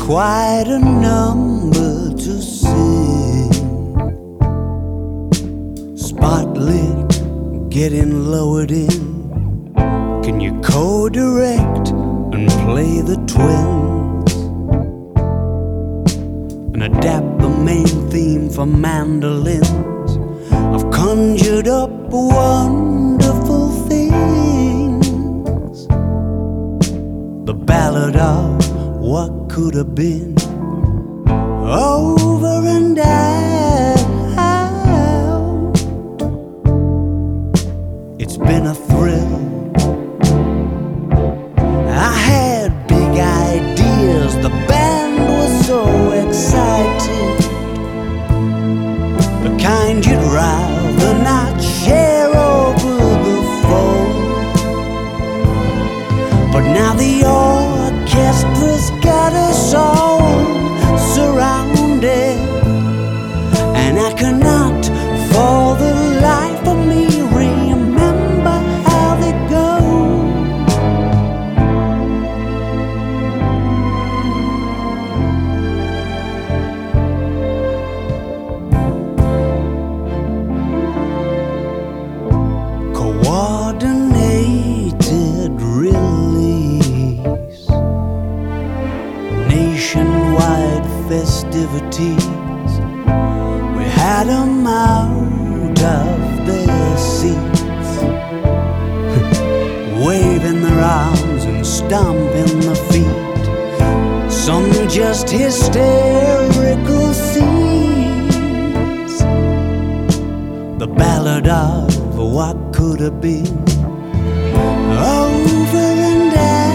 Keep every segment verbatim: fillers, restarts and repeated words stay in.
quite a number to sing. Spotlit, getting lowered in. Can you co-direct and play the twins? And adapt the main theme for mandolins? I've conjured up wonderful things. The ballad of what could have been, over and out. It's been a thrill. I had big ideas, the band was so excited, the kind you'd rather not share over the phone. But now the orchestra's got us all surrounded, and I cannot for the life of me remember how they go. Coordinated release, nationwide festivities. We had 'em out of their seats, waving their arms and stomping their feet. Some just hysterical scenes. The ballad of what could have been, over and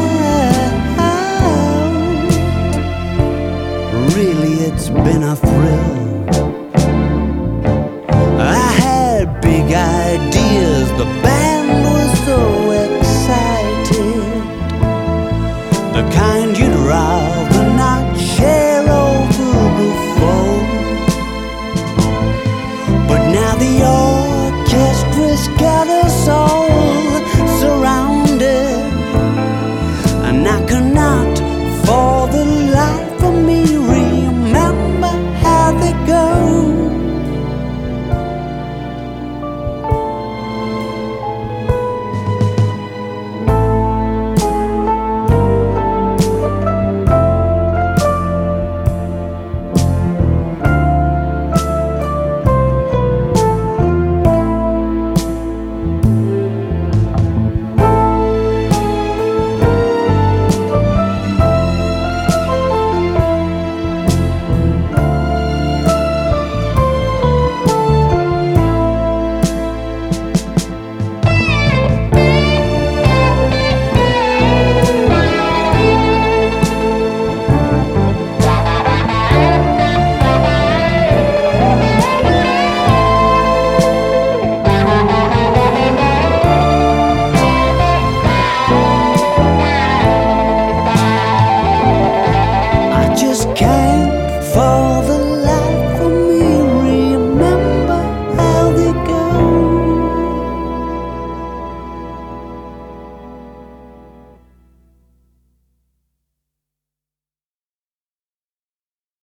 out. Really, it's been a thrill. I had big ideas, the band was so excited, the kind you'd rather not share over the phone. But now the orchestra's got us all surrounded, and I cannot for the life of me remember how they go.